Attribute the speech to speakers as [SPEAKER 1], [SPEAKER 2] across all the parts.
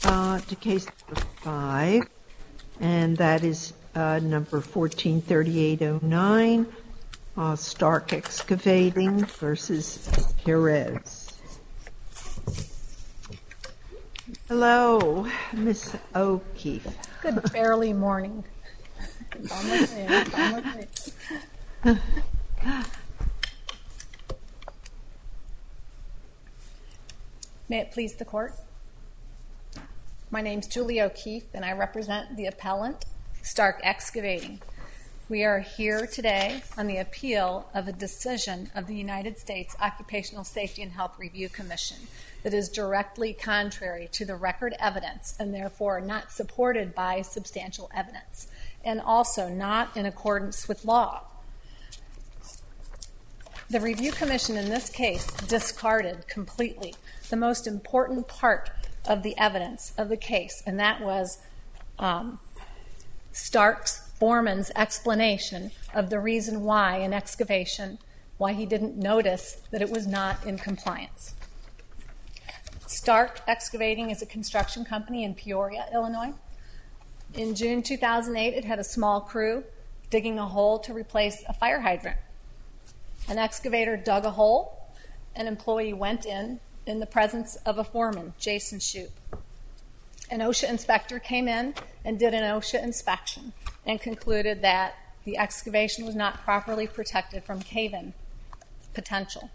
[SPEAKER 1] to case number 5, and that is number 143809, Stark Excavating versus Perez. Hello, Ms. O'Keefe.
[SPEAKER 2] Good barely morning. It's almost in. It's almost in. May it please the court. My name's Julie O'Keefe, and I represent the appellant, Stark Excavating. We are here today on the appeal of a decision of the United States Occupational Safety and Health Review Commission that is directly contrary to the record evidence and therefore not supported by substantial evidence, and also not in accordance with law. The Review Commission in this case discarded completely the most important part of the evidence of the case, and that was Stark's foreman's explanation of the reason why an excavation, why he didn't notice that it was not in compliance. Stark Excavating is a construction company in Peoria, Illinois. In June 2008, it had a small crew digging a hole to replace a fire hydrant. An excavator dug a hole. An employee went in the presence of a foreman, Jason Shoup. An OSHA inspector came in and did an OSHA inspection and concluded that the excavation was not properly protected from cave-in potential.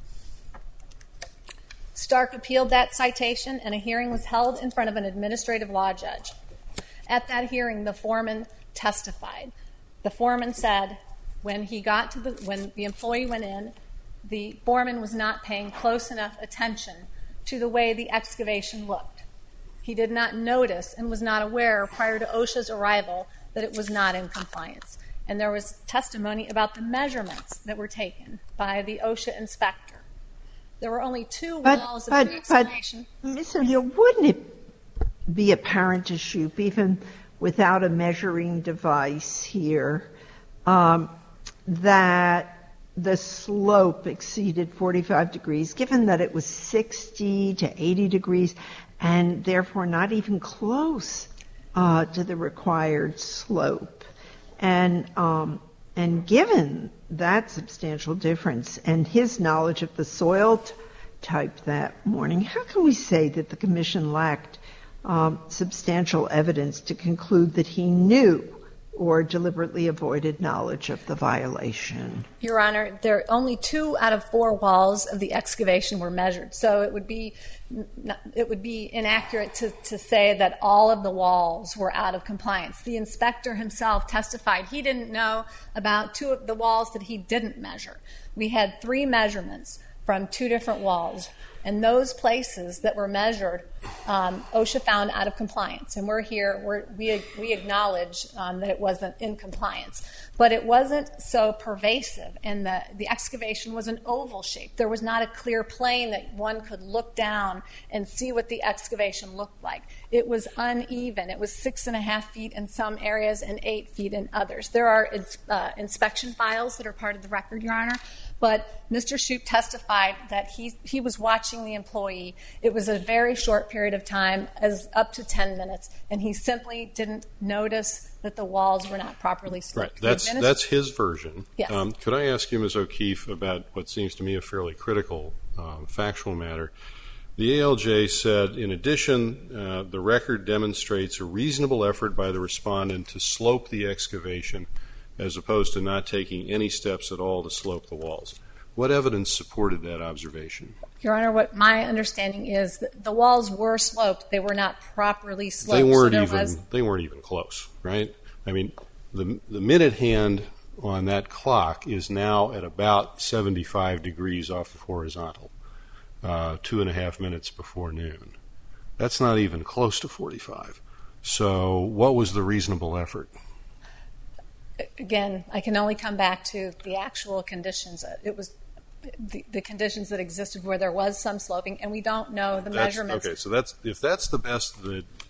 [SPEAKER 2] Stark appealed that citation, and a hearing was held in front of an administrative law judge. At that hearing, the foreman testified. The foreman said when the employee went in, the foreman was not paying close enough attention to the way the excavation looked. He did not notice and was not aware prior to OSHA's arrival that it was not in compliance. And there was testimony about the measurements that were taken by the OSHA inspector. There were only 2 walls of the excavation.
[SPEAKER 1] But, Ms. O'Neill, wouldn't it be apparent to Shoup, even without a measuring device here, that the slope exceeded 45 degrees, given that it was 60 to 80 degrees, and therefore not even close to the required slope? And given that substantial difference and his knowledge of the soil type that morning, how can we say that the Commission lacked substantial evidence to conclude that he knew or deliberately avoided knowledge of the violation?
[SPEAKER 2] Your Honor, only 2 out of 4 walls of the excavation were measured, so it would be inaccurate to say that all of the walls were out of compliance. The inspector himself testified he didn't know about 2 of the walls that he didn't measure. We had 3 measurements from 2 different walls, and those places that were measured, OSHA found out of compliance. And we acknowledge that it wasn't in compliance. But it wasn't so pervasive, and the excavation was an oval shape. There was not a clear plane that one could look down and see what the excavation looked like. It was uneven. It was 6.5 feet in some areas and 8 feet in others. There are inspection files that are part of the record, Your Honor. But Mr. Shoup testified that he was watching the employee. It was a very short period of time, as up to 10 minutes, and he simply didn't notice that the walls were not properly sloped.
[SPEAKER 3] Right. That's his version.
[SPEAKER 2] Yes.
[SPEAKER 3] Could I ask you, Ms. O'Keefe, about what seems to me a fairly critical factual matter? The ALJ said, in addition, the record demonstrates a reasonable effort by the respondent to slope the excavation as opposed to not taking any steps at all to slope the walls. What evidence supported that observation?
[SPEAKER 2] Your Honor, what my understanding is that the walls were sloped. They were not properly sloped.
[SPEAKER 3] They weren't even close, right? I mean, the minute hand on that clock is now at about 75 degrees off the horizontal, 2.5 minutes before noon. That's not even close to 45. So what was the reasonable effort?
[SPEAKER 2] Again, I can only come back to the actual conditions. It was the conditions that existed where there was some sloping, and we don't know the measurements.
[SPEAKER 3] Okay, so if that's the best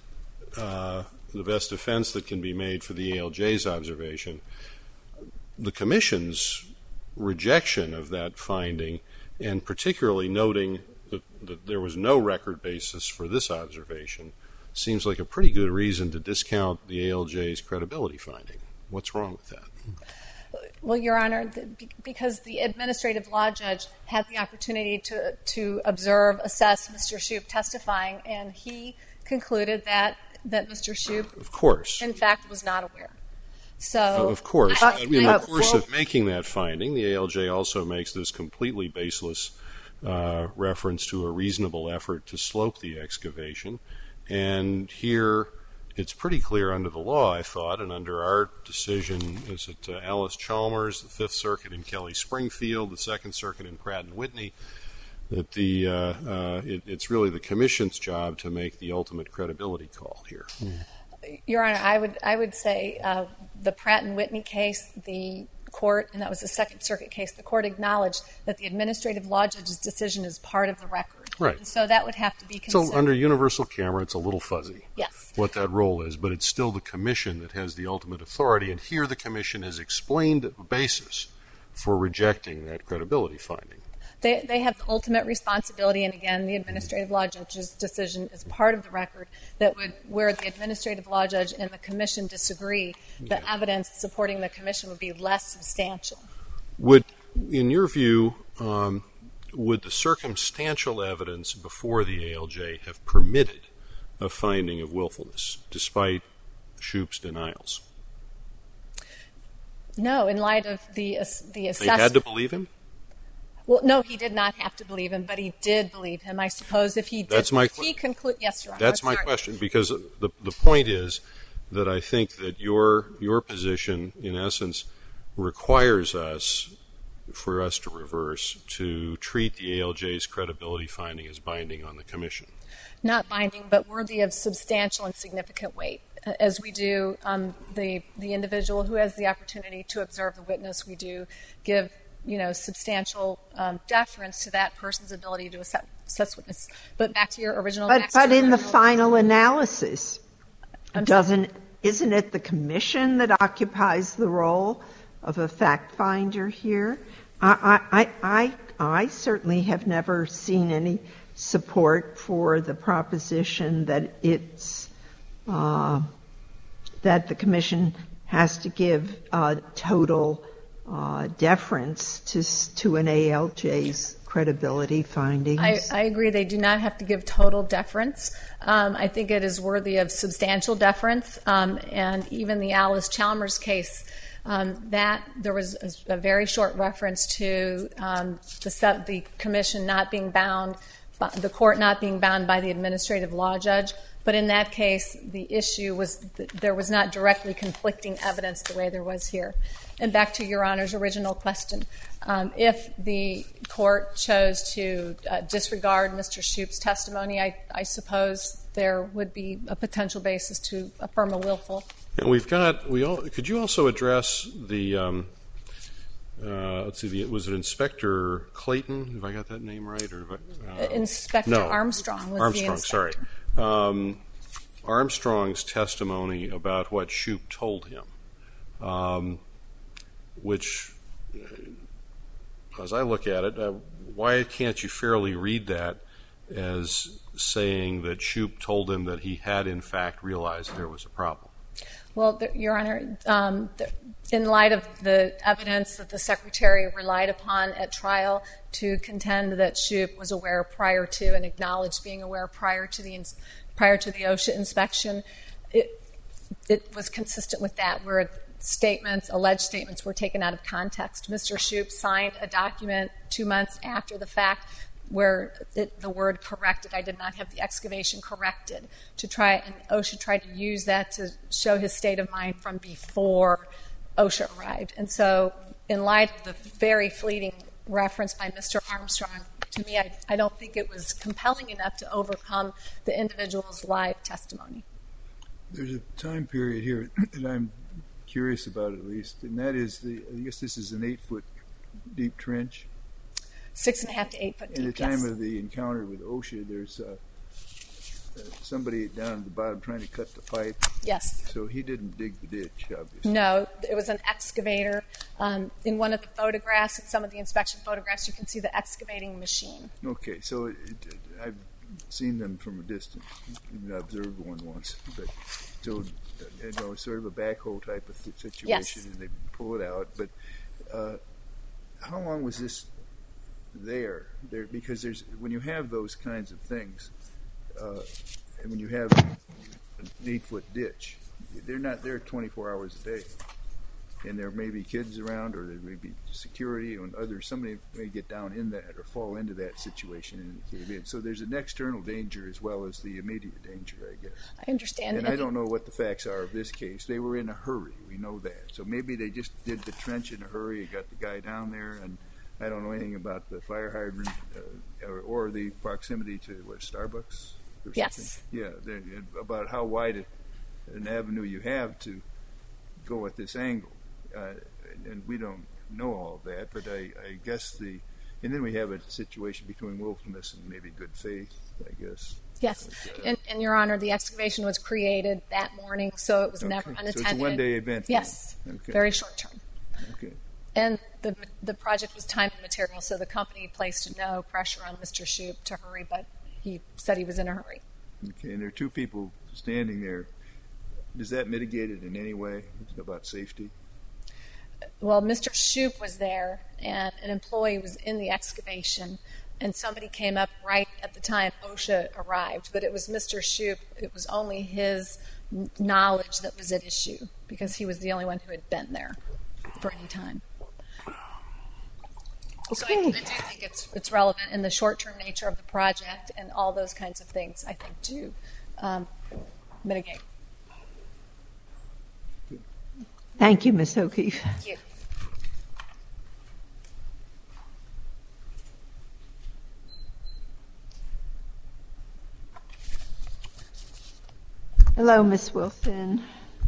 [SPEAKER 3] defense that can be made for the ALJ's observation, the Commission's rejection of that finding, and particularly noting that there was no record basis for this observation, seems like a pretty good reason to discount the ALJ's credibility finding. What's wrong with that?
[SPEAKER 2] Well, Your Honor, because the administrative law judge had the opportunity to observe, assess Mr. Shoup testifying, and he concluded that Mr. Shoup,
[SPEAKER 3] of course,
[SPEAKER 2] in fact, was not aware. So,
[SPEAKER 3] of course, in the course of making that finding, the ALJ also makes this completely baseless reference to a reasonable effort to slope the excavation. And here, it's pretty clear under the law, I thought, and under our decision, is it Alice Chalmers, the Fifth Circuit in Kelly Springfield, the Second Circuit in Pratt and Whitney, that it's really the Commission's job to make the ultimate credibility call here.
[SPEAKER 2] Your Honor, I would say the Pratt and Whitney case, the court, and that was the Second Circuit case, the court acknowledged that the administrative law judge's decision is part of the record.
[SPEAKER 3] Right.
[SPEAKER 2] And so that would have to be considered.
[SPEAKER 3] So under universal camera, it's a little fuzzy.
[SPEAKER 2] Yes.
[SPEAKER 3] What that role is, but it's still the Commission that has the ultimate authority, and here the Commission has explained the basis for rejecting that credibility finding.
[SPEAKER 2] They have the ultimate responsibility, and again, the administrative law judge's decision is part of the record where the administrative law judge and the Commission disagree, the evidence supporting the Commission would be less substantial.
[SPEAKER 3] In your view, would the circumstantial evidence before the ALJ have permitted a finding of willfulness, despite Shoup's denials?
[SPEAKER 2] No, in light of the assessment.
[SPEAKER 3] They had to believe him?
[SPEAKER 2] Well, no, he did not have to believe him, but he did believe him. I suppose if he did,
[SPEAKER 3] that's my
[SPEAKER 2] yes, Your Honor.
[SPEAKER 3] That's my question, because the point is that I think that your position, in essence, requires for us to reverse, to treat the ALJ's credibility finding as binding on the Commission.
[SPEAKER 2] Not binding, but worthy of substantial and significant weight. As we do the individual who has the opportunity to observe the witness, we do give substantial deference to that person's ability to assess witness. But back to your original.
[SPEAKER 1] But in the final analysis, isn't it the Commission that occupies the role of a fact finder here? I certainly have never seen any support for the proposition that that the Commission has to give total deference to an ALJ's credibility findings.
[SPEAKER 2] I agree. They do not have to give total deference. I think it is worthy of substantial deference. And even the Alice Chalmers case, that there was a very short reference to the Commission not being bound, the court not being bound by the administrative law judge. But in that case, the issue was there was not directly conflicting evidence the way there was here. And back to Your Honor's original question, if the court chose to disregard Mr. Shoup's testimony, I suppose there would be a potential basis to affirm a willful.
[SPEAKER 3] And could you also address the, was it Inspector Clayton? Have I got that name right?
[SPEAKER 2] Inspector Armstrong was the inspector.
[SPEAKER 3] Sorry. Armstrong's testimony about what Shoup told him, which, as I look at it, why can't you fairly read that as saying that Shoup told him that he had, in fact, realized there was a problem?
[SPEAKER 2] Well, Your Honor, in light of the evidence that the Secretary relied upon at trial to contend that Shoup was aware prior to and acknowledged being aware prior to the OSHA inspection, it was consistent with that, where alleged statements were taken out of context. Mr. Shoup signed a document 2 months after the fact where the word corrected, I did not have the excavation corrected, and OSHA tried to use that to show his state of mind from before OSHA arrived. And so in light of the very fleeting reference by Mr. Armstrong, to me, I don't think it was compelling enough to overcome the individual's live testimony.
[SPEAKER 4] There's a time period here that I'm curious about, at least, and that is, I guess this is an 8-foot deep trench.
[SPEAKER 2] 6.5 to 8 foot deep,
[SPEAKER 4] In the time of the encounter with OSHA, there's somebody down at the bottom trying to cut the pipe.
[SPEAKER 2] Yes.
[SPEAKER 4] So he didn't dig the ditch, obviously.
[SPEAKER 2] No, it was an excavator. In one of the photographs, in some of the inspection photographs, you can see the excavating machine.
[SPEAKER 4] Okay, so I've seen them from a distance. I observed one once, but so sort of a backhoe type of situation,
[SPEAKER 2] Yes.
[SPEAKER 4] and they pull it out. But how long was this there? Because when you have those kinds of things, and when you have an 8-foot ditch, they're not there 24 hours a day. And there may be kids around, or there may be security, and somebody may get down in that or fall into that situation and cave in. So there's an external danger as well as the immediate danger, I guess.
[SPEAKER 2] I understand.
[SPEAKER 4] And I don't know what the facts are of this case. They were in a hurry. We know that. So maybe they just did the trench in a hurry and got the guy down there. And I don't know anything about the fire hydrant or the proximity to Starbucks or
[SPEAKER 2] Yes.
[SPEAKER 4] something. Yeah, about how wide an avenue you have to go at this angle. And we don't know all of that, but I guess and then we have a situation between willfulness and maybe good faith, I guess.
[SPEAKER 2] Yes, and Your Honor, the excavation was created that morning, so it was never unattended.
[SPEAKER 4] So it's a one-day event.
[SPEAKER 2] Yes,
[SPEAKER 4] Okay.
[SPEAKER 2] very short term.
[SPEAKER 4] Okay.
[SPEAKER 2] And the project was time and material, so the company placed no pressure on Mr. Shoup to hurry, but he said he was in a hurry.
[SPEAKER 4] Okay, and there are two people standing there. Does that mitigate it in any way about safety?
[SPEAKER 2] Well, Mr. Shoup was there, and an employee was in the excavation, and somebody came up right at the time OSHA arrived. But it was Mr. Shoup. It was only his knowledge that was at issue because he was the only one who had been there for any time. So I do think it's relevant in the short-term nature of the project, and all those kinds of things, I think, do mitigate.
[SPEAKER 1] Thank you, Ms. O'Keefe.
[SPEAKER 2] Thank you.
[SPEAKER 1] Hello, Ms. Wilson.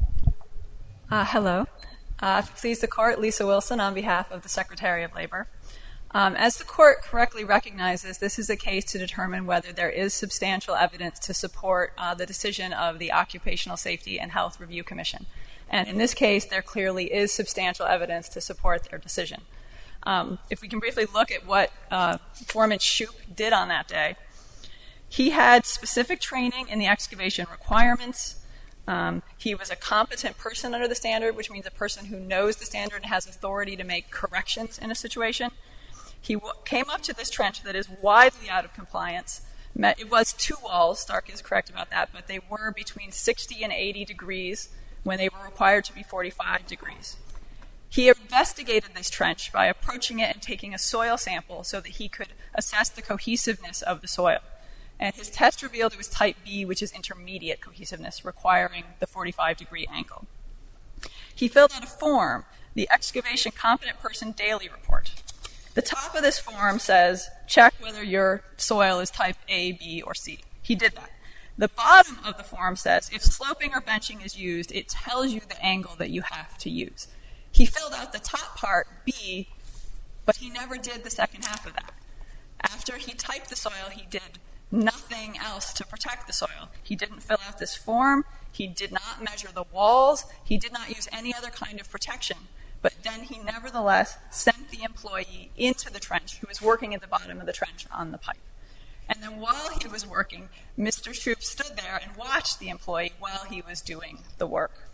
[SPEAKER 5] Hello. Please the court, Lisa Wilson on behalf of the Secretary of Labor. As the court correctly recognizes, this is a case to determine whether there is substantial evidence to support the decision of the Occupational Safety and Health Review Commission. And in this case, there clearly is substantial evidence to support their decision. If we can briefly look at what Foreman Shoup did on that day, he had specific training in the excavation requirements. He was a competent person under the standard, which means a person who knows the standard and has authority to make corrections in a situation. He came up to this trench that is widely out of compliance. It was 2 walls, Stark is correct about that, but they were between 60 and 80 degrees when they were required to be 45 degrees. He investigated this trench by approaching it and taking a soil sample so that he could assess the cohesiveness of the soil. And his test revealed it was type B, which is intermediate cohesiveness, requiring the 45-degree angle. He filled out a form, the Excavation Competent Person Daily Report. The top of this form says, check whether your soil is type A, B, or C. He did that. The bottom of the form says, if sloping or benching is used, it tells you the angle that you have to use. He filled out the top part, B, but he never did the second half of that. After he typed the soil, he did nothing else to protect the soil. He didn't fill out this form. He did not measure the walls. He did not use any other kind of protection. But then he nevertheless sent the employee into the trench who was working at the bottom of the trench on the pipe. And then while he was working, Mr. Shoup stood there and watched the employee while he was doing the work.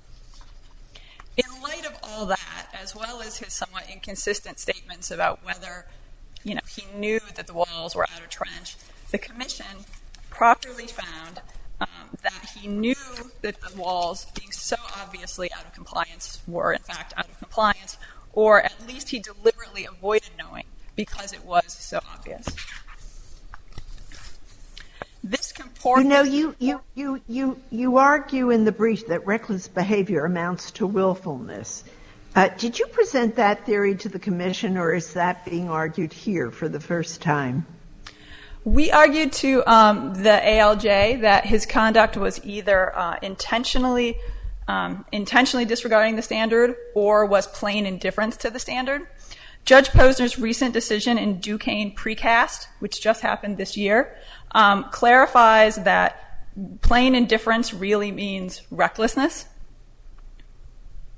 [SPEAKER 5] In light of all that, as well as his somewhat inconsistent statements about whether, he knew that the walls were out of trench, the commission properly found that he knew that the walls, being so obviously out of compliance, were in fact out of compliance, or at least he deliberately avoided knowing because it was so obvious. This comports.
[SPEAKER 1] You argue in the brief that reckless behavior amounts to willfulness. Did you present that theory to the commission, or is that being argued here for the first time?
[SPEAKER 5] We argued to the ALJ that his conduct was either intentionally disregarding the standard or was plain indifference to the standard. Judge Posner's recent decision in Duquesne Precast, which just happened this year, clarifies that plain indifference really means recklessness.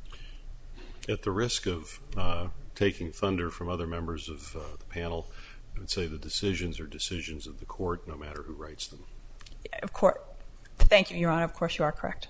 [SPEAKER 3] At the risk of taking thunder from other members of the panel, would say the decisions are decisions of the court, no matter who writes them.
[SPEAKER 5] Of course. Thank you, Your Honor. Of course, you are correct.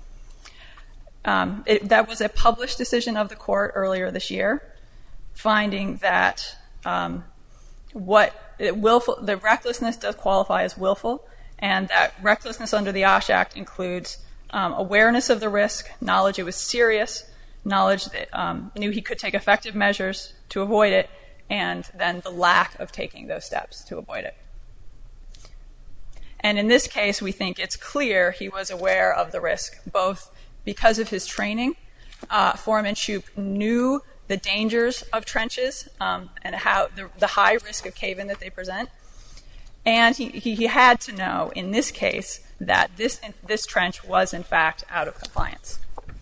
[SPEAKER 5] That was a published decision of the court earlier this year, finding that the recklessness does qualify as willful, and that recklessness under the OSH Act includes awareness of the risk, knowledge it was serious, knowledge that knew he could take effective measures to avoid it, and then the lack of taking those steps to avoid it. And in this case, we think it's clear he was aware of the risk, both because of his training. Foreman Shoup knew the dangers of trenches and how the high risk of cave-in that they present. And he had to know, in this case, that this trench was, in fact, out of compliance.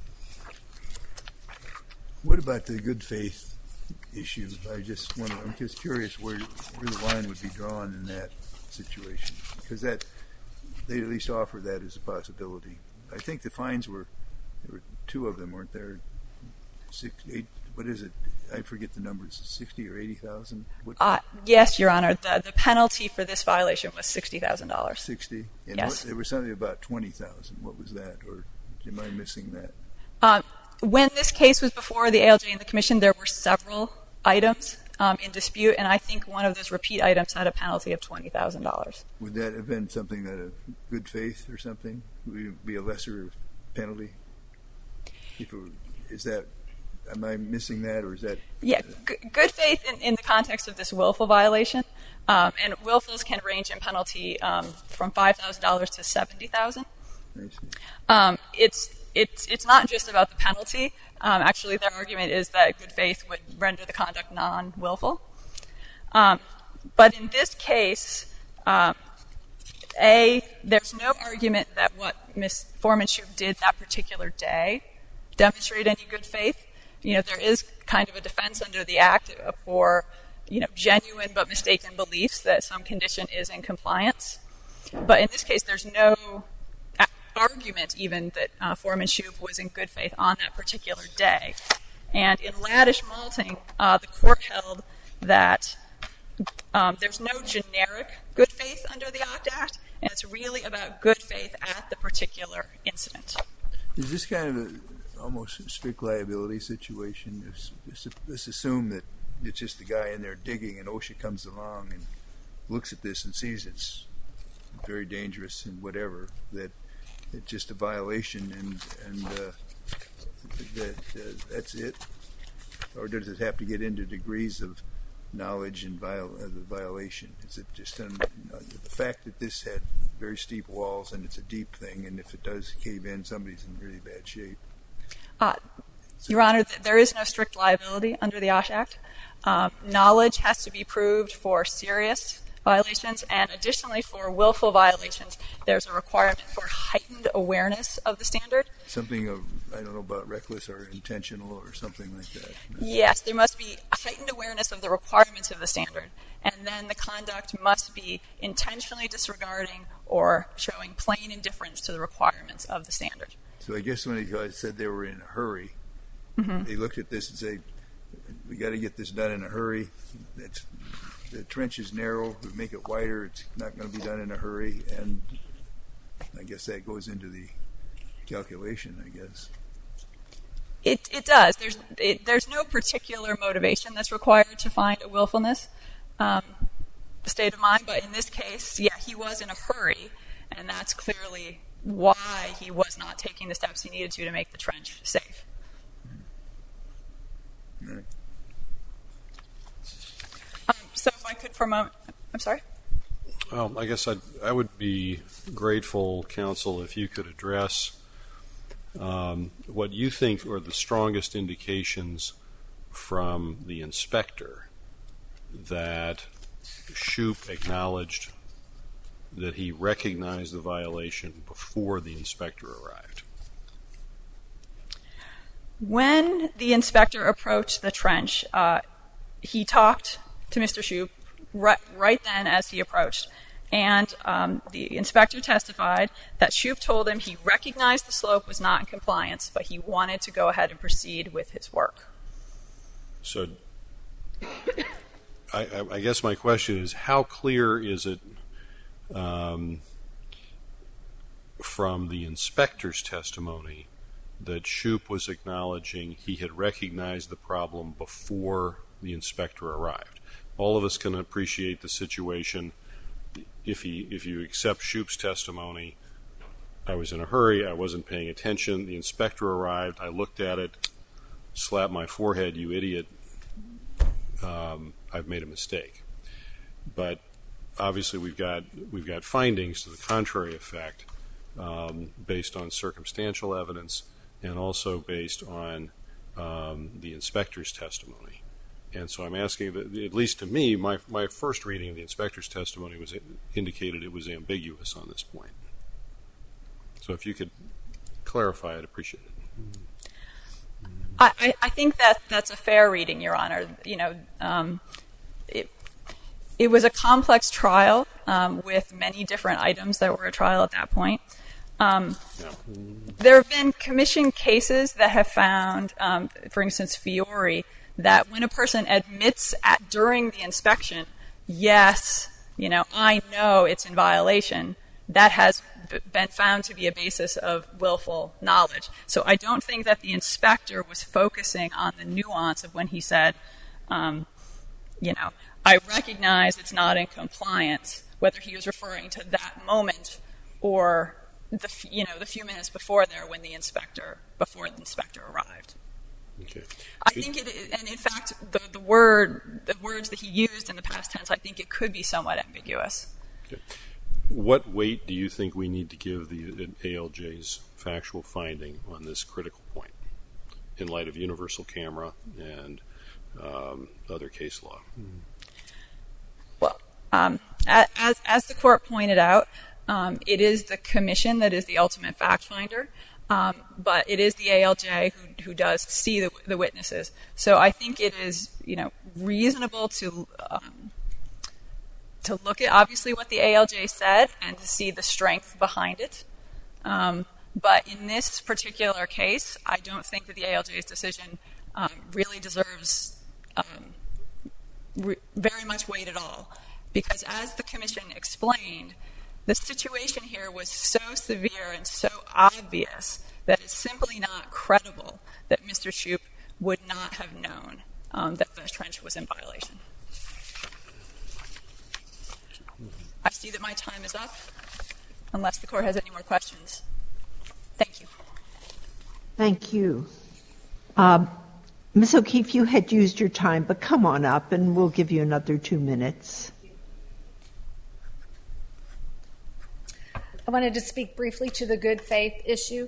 [SPEAKER 4] What about the good faith issue? I'm just curious where the line would be drawn in that situation, because that they at least offer that as a possibility. I think the fines there were two of them, weren't there? 6, 8. What is it? I forget the numbers. 60 or 80,000.
[SPEAKER 5] Yes, Your Honor. The penalty for this violation was $60,000.
[SPEAKER 4] 60. And
[SPEAKER 5] yes.
[SPEAKER 4] There was something about 20,000. What was that? Or am I missing that?
[SPEAKER 5] When this case was before the ALJ and the Commission, there were several items in dispute, and I think one of those repeat items had a penalty of $20,000.
[SPEAKER 4] Would that have been something that a good faith or something? Would it be a lesser penalty? Am I missing that, or is that? Yeah,
[SPEAKER 5] good faith in the context of this willful violation, and willfuls can range in penalty from $5,000 to $70,000.
[SPEAKER 4] I see.
[SPEAKER 5] It's not just about the penalty. Actually, their argument is that good faith would render the conduct non-willful. But in this case, there's no argument that what Ms. Foreman Shoup did that particular day demonstrated any good faith. There is kind of a defense under the Act for, genuine but mistaken beliefs that some condition is in compliance. But in this case, there's no argument even that Foreman Shoup was in good faith on that particular day. And in Laddish Malting, the court held that there's no generic good faith under the OSH Act, and it's really about good faith at the particular incident.
[SPEAKER 4] Is this kind of a almost strict liability situation? Let's assume that it's just the guy in there digging, and OSHA comes along and looks at this and sees it's very dangerous and whatever, that it's just a violation, and that's it? Or does it have to get into degrees of knowledge and the violation? Is it just the fact that this had very steep walls and it's a deep thing, and if it does cave in, somebody's in really bad shape?
[SPEAKER 5] Your Honor, there is no strict liability under the OSH Act. Knowledge has to be proved for serious violations, and additionally for willful violations, there's a requirement for heightened awareness of the standard.
[SPEAKER 4] Something I don't know about reckless or intentional or something like that.
[SPEAKER 5] Yes, there must be a heightened awareness of the requirements of the standard, and then the conduct must be intentionally disregarding or showing plain indifference to the requirements of the standard.
[SPEAKER 4] So I guess when you guys said they were in a hurry, they looked at this and said, we got to get this done in a hurry. The trench is narrow. We make it wider. It's not going to be done in a hurry. And I guess that goes into the calculation, I guess.
[SPEAKER 5] It does. There's no particular motivation that's required to find a willfulness state of mind. But in this case, yeah, he was in a hurry. And that's clearly why he was not taking the steps he needed to make the trench safe.
[SPEAKER 4] Right.
[SPEAKER 5] So if I could for a moment, I'm sorry?
[SPEAKER 3] Well, I guess I would be grateful, counsel, if you could address what you think are the strongest indications from the inspector that Shoup acknowledged that he recognized the violation before the inspector arrived.
[SPEAKER 5] When the inspector approached the trench, he talked to Mr. Shoup right then as he approached. And the inspector testified that Shoup told him he recognized the slope was not in compliance, but he wanted to go ahead and proceed with his work.
[SPEAKER 3] So I guess my question is, how clear is it from the inspector's testimony that Shoup was acknowledging he had recognized the problem before the inspector arrived? All of us can appreciate the situation. If you accept Shoup's testimony, I was in a hurry, I wasn't paying attention, the inspector arrived, I looked at it, slapped my forehead, you idiot, I've made a mistake. But obviously we've got findings to the contrary effect, based on circumstantial evidence and also based on the inspector's testimony. And so I'm asking, at least to me, my first reading of the inspector's testimony indicated it was ambiguous on this point. So if you could clarify, I'd appreciate it.
[SPEAKER 5] I think that's a fair reading, Your Honor. It was a complex trial with many different items that were a trial at that point. There have been commission cases that have found, for instance, Fiore, that when a person admits during the inspection, yes, I know it's in violation, that has been found to be a basis of willful knowledge. So I don't think that the inspector was focusing on the nuance of when he said, I recognize it's not in compliance, whether he was referring to that moment or the few minutes before the inspector arrived.
[SPEAKER 3] Okay.
[SPEAKER 5] I think it is, and in fact, the words that he used in the past tense, I think it could be somewhat ambiguous.
[SPEAKER 3] Okay. What weight do you think we need to give the ALJ's factual finding on this critical point in light of universal camera and other case law?
[SPEAKER 5] Well, as the court pointed out, it is the commission that is the ultimate fact finder, but it is the ALJ who does see the witnesses. So I think it is reasonable to look at obviously what the ALJ said and to see the strength behind it. But in this particular case, I don't think that the ALJ's decision really deserves very much weight at all. Because as the commission explained, the situation here was so severe and so obvious that it's simply not credible that Mr. Shoup would not have known that the trench was in violation. I see that my time is up, unless the court has any more questions. Thank you.
[SPEAKER 1] Thank you. Ms. O'Keefe, you had used your time, but come on up and we'll give you another 2 minutes.
[SPEAKER 2] I wanted to speak briefly to the good faith issue.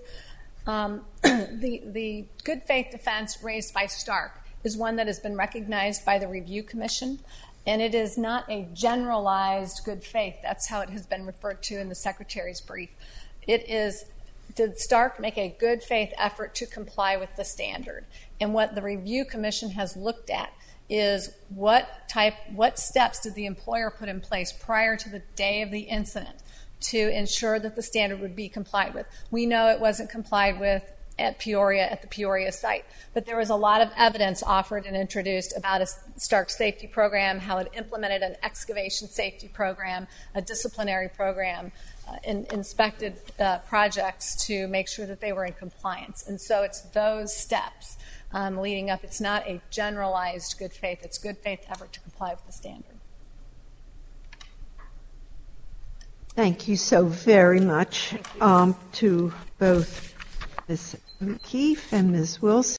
[SPEAKER 2] The good faith defense raised by Stark is one that has been recognized by the Review Commission, and it is not a generalized good faith. That's how it has been referred to in the Secretary's brief. It is, did Stark make a good faith effort to comply with the standard? And what the Review Commission has looked at is what steps did the employer put in place prior to the day of the incident to ensure that the standard would be complied with. We know it wasn't complied with at the Peoria site, but there was a lot of evidence offered and introduced about a Stark safety program, how it implemented an excavation safety program, a disciplinary program, inspected projects to make sure that they were in compliance. And so it's those steps leading up. It's not a generalized good faith. It's good faith effort to comply with the standard.
[SPEAKER 1] Thank you so very much to both Ms. O'Keefe and Ms. Wilson.